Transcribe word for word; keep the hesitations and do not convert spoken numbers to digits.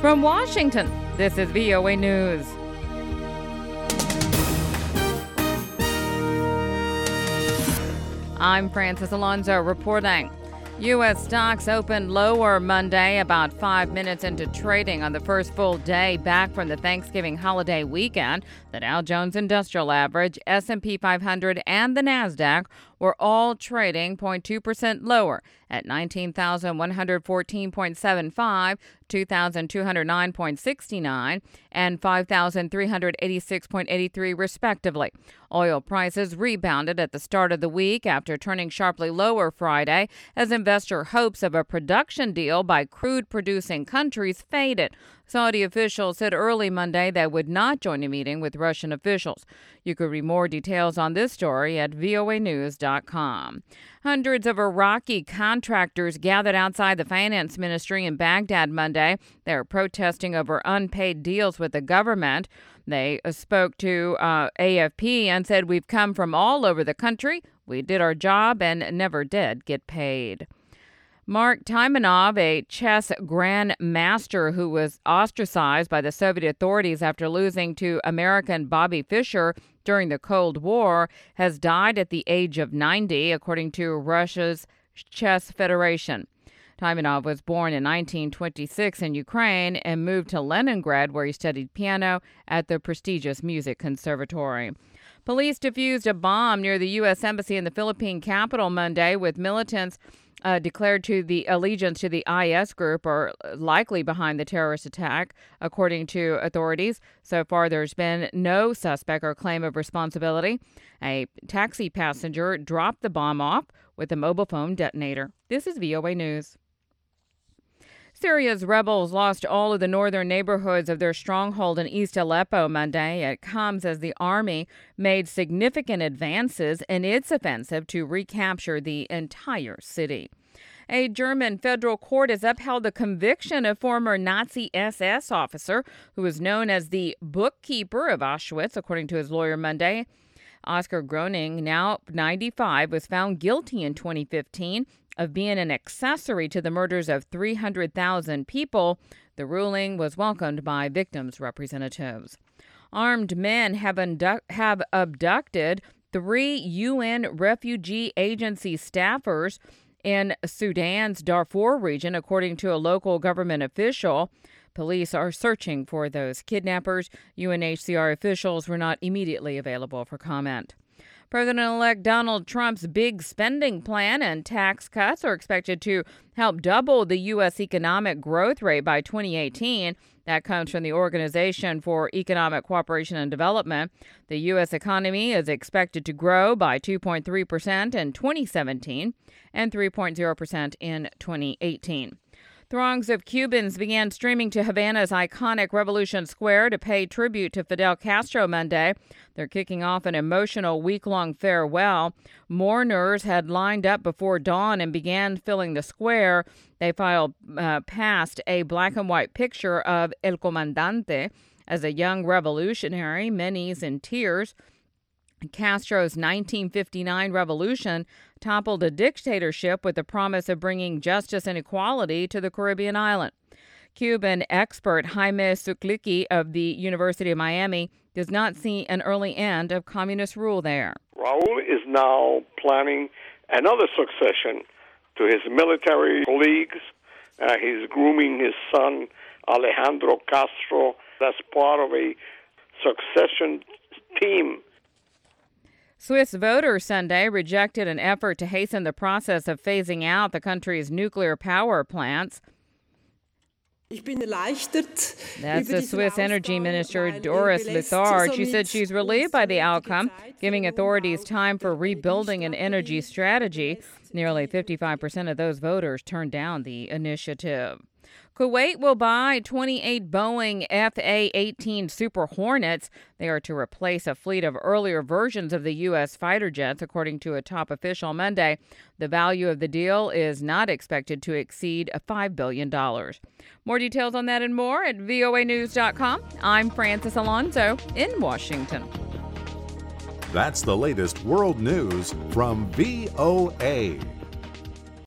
From Washington, this is V O A News. I'm Francis Alonso reporting. U S stocks opened lower Monday, about five minutes into trading on the first full day back from the Thanksgiving holiday weekend. The Dow Jones Industrial Average, S and P five hundred, and the NASDAQ were all trading zero point two percent lower at nineteen thousand one hundred fourteen point seven five, two thousand two hundred nine point six nine, and five thousand three hundred eighty-six point eight three, respectively. Oil prices rebounded at the start of the week after turning sharply lower Friday as investor hopes of a production deal by crude-producing countries faded. Saudi officials said early Monday they would not join a meeting with Russian officials. You could read more details on this story at V O A news dot com. Hundreds of Iraqi contractors gathered outside the finance ministry in Baghdad Monday. They are protesting over unpaid deals with the government. They spoke to uh, A F P and said, "We've come from all over the country. We did our job and never did get paid." Mark Taimanov, a chess grandmaster who was ostracized by the Soviet authorities after losing to American Bobby Fischer during the Cold War, has died at the age of ninety, according to Russia's Chess Federation. Taimanov was born in nineteen twenty-six in Ukraine and moved to Leningrad, where he studied piano at the prestigious Music Conservatory. Police defused a bomb near the U S Embassy in the Philippine capital Monday, with militants Uh, declared to the allegiance to the I S group are likely behind the terrorist attack, according to authorities. So far, there's been no suspect or claim of responsibility. A taxi passenger dropped the bomb off with a mobile phone detonator. This is V O A News. Syria's rebels lost all of the northern neighborhoods of their stronghold in East Aleppo Monday. It comes as the army made significant advances in its offensive to recapture the entire city. A German federal court has upheld the conviction of former Nazi S S officer who is known as the bookkeeper of Auschwitz, according to his lawyer Monday. Oscar Groening, now ninety-five, was found guilty in twenty fifteen of being an accessory to the murders of three hundred thousand people. The ruling was welcomed by victims' representatives. Armed men have, undu- have abducted three U N Refugee Agency staffers in Sudan's Darfur region, according to a local government official. Police are searching for those kidnappers. U N H C R officials were not immediately available for comment. President-elect Donald Trump's big spending plan and tax cuts are expected to help double the U S economic growth rate by twenty eighteen. That comes from the Organization for Economic Cooperation and Development. The U S economy is expected to grow by two point three percent in twenty seventeen and three point zero percent in twenty eighteen. Throngs of Cubans began streaming to Havana's iconic Revolution Square to pay tribute to Fidel Castro Monday. They're kicking off an emotional week-long farewell. Mourners had lined up before dawn and began filling the square. They filed uh, past a black and white picture of El Comandante as a young revolutionary, many's in tears. Castro's nineteen fifty-nine revolution toppled a dictatorship with the promise of bringing justice and equality to the Caribbean island. Cuban expert Jaime Suklicki of the University of Miami does not see an early end of communist rule there. Raul is now planning another succession to his military colleagues. Uh, he's grooming his son, Alejandro Castro, as part of a succession team. Swiss voters Sunday rejected an effort to hasten the process of phasing out the country's nuclear power plants. That's the Swiss Energy Minister Doris Lessard. She said she's relieved by the outcome, giving authorities time for rebuilding an energy strategy. Nearly fifty-five percent of those voters turned down the initiative. Kuwait will buy twenty-eight Boeing F A eighteen Super Hornets. They are to replace a fleet of earlier versions of the U S fighter jets, according to a top official Monday. The value of the deal is not expected to exceed five billion dollars. More details on that and more at V O A news dot com. I'm Francis Alonso in Washington. That's the latest world news from V O A.